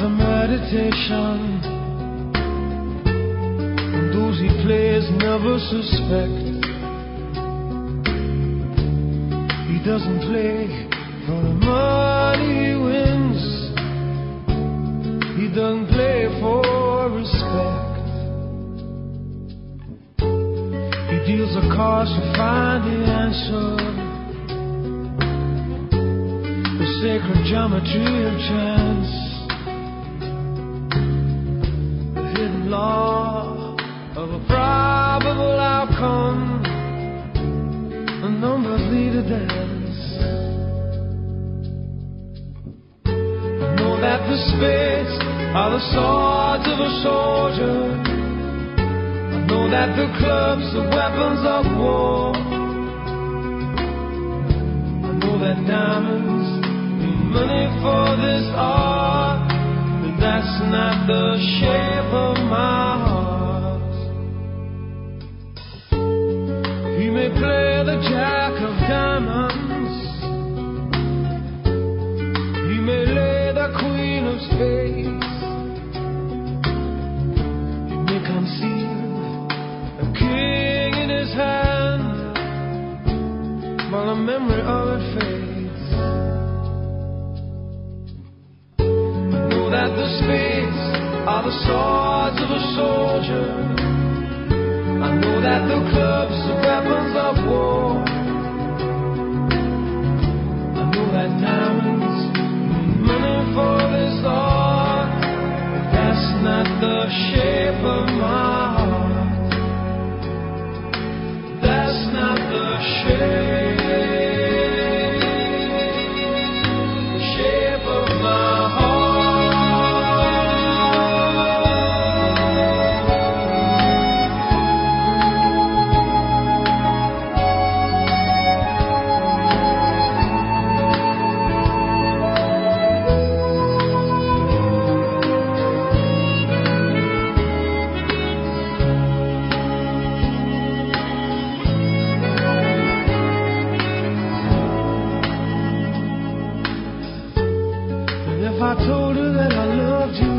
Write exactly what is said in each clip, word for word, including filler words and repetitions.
a meditation, and those he plays never suspect. He doesn't play for the money he wins. He doesn't play for respect. He deals the cards to find the answer, the sacred geometry of chance, the hidden law of a probable outcome. The numbers lead a dance. I know that the spades are the swords of a soldier. I know that the clubs are weapons of war. I know that diamonds need money for this art, but that's not the shape of my heart. He may play the jack of diamonds, he may lay the queen of spades, he may conceal a king in his hand while the memory of it fades. I know that the spades are the swords of a soldier. I know that the clubs are weapons of war. I know that diamonds need money for this art, but that's not the shape of my heart. That's not the shape, the shape of my heart. If I told her that I loved you,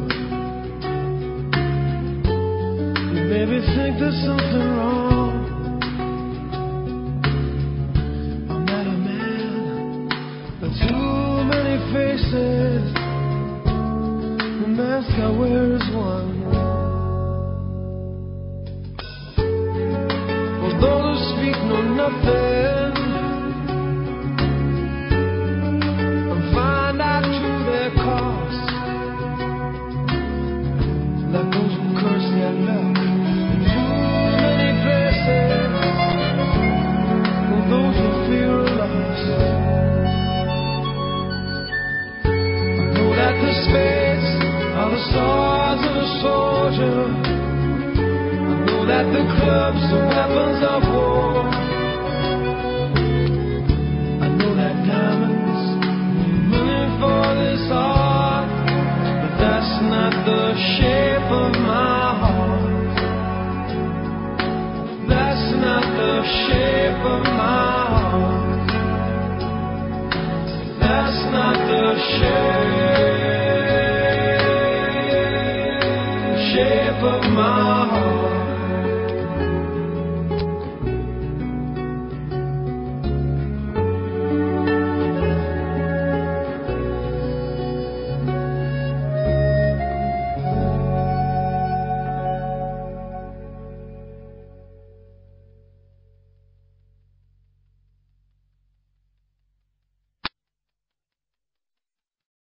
you'd maybe think there's something wrong. I'm not a man with too many faces. The mask I wear is one. For those who speak know nothing, like those who curse their luck in too many places, for those who feel lost. I know that the spades are the swords of a soldier. I know that the clubs are weapons of war.